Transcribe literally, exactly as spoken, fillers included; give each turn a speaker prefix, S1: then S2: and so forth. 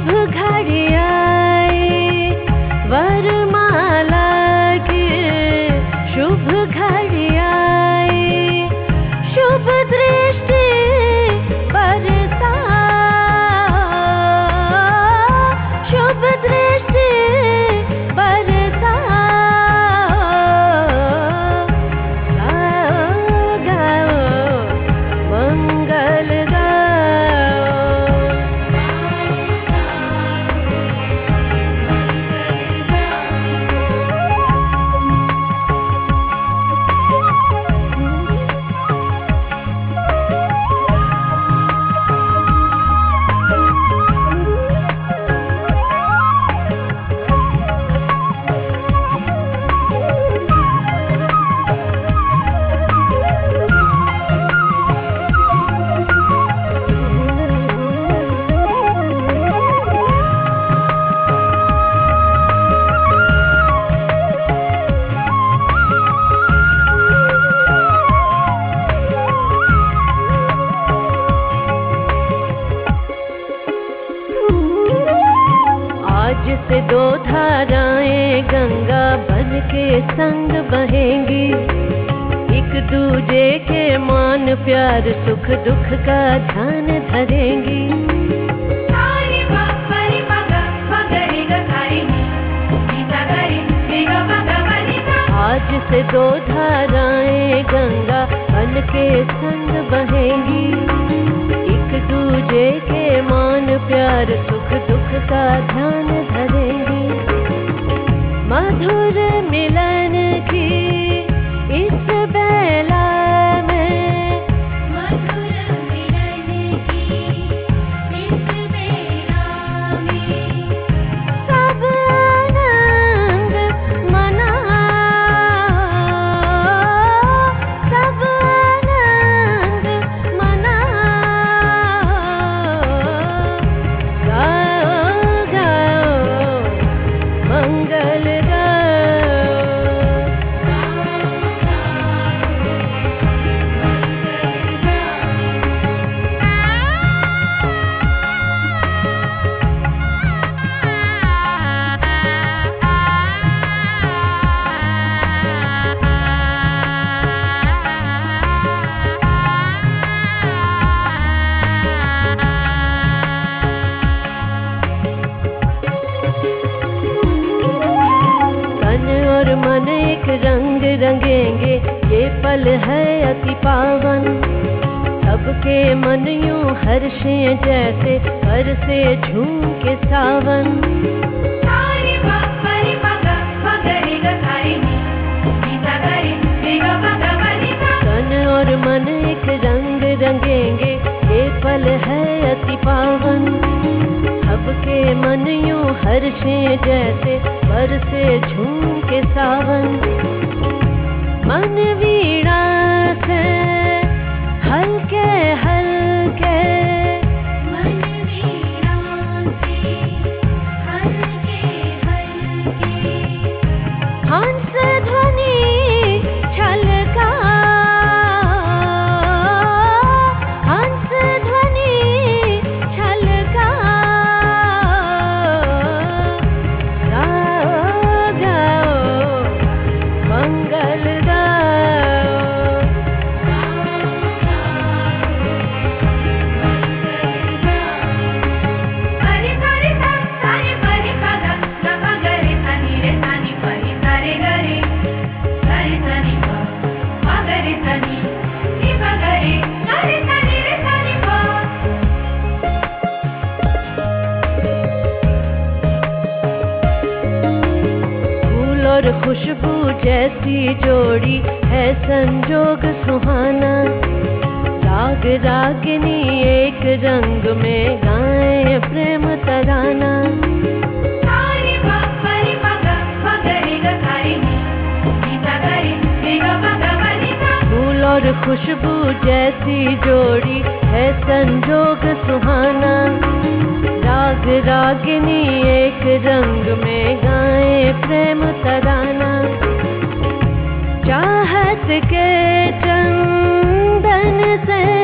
S1: शुभ घड़ी आई, वरमाला की शुभ घड़ी आई, शुभ दृष्टि बरसा, शुभ दृष्टि बरसा। गाओ गाओ मंगल से दो धाराएं गंगा बन के संग बहेंगी, एक दूजे के मान प्यार सुख दुख का ध्यान धरेंगी। आज से दो धाराएं गंगा बन के संग बहेंगी, एक दूजे के मान प्यार सुख दुख का ध्यान धरेंगी। मधुर मिलन की इस बेला में, मधुर मिलन की इस बेला में, सब आनंद मनाओ, सब आनंद मनाओ। गाओ गाओ मंगल और मन एक रंग रंगेंगे, ये पल है अति पावन। सबके मन यूं हर्षे जैसे बरसे झूम के सावन। तन और मन एक रंग रंगेंगे, ये पल है अति पावन। सबके मन यूं हर्षे जैसे बरसे झूम के सावन। मन वीणा से हल्के हल्के, मन वीणा से हल्के हल्के, हंस ध्वनि छलका, हंस ध्वनि छलका। गाओ गाओ मंगल और खुशबू जैसी जोड़ी है संजोग सुहाना। राग रागिनी एक रंग में गाएं प्रेम तराना। फूल और खुशबू जैसी जोड़ी है संजोग सुहाना। राग रागिनी एक रंग में गाएं प्रेम तराना। चाहत के चंदन से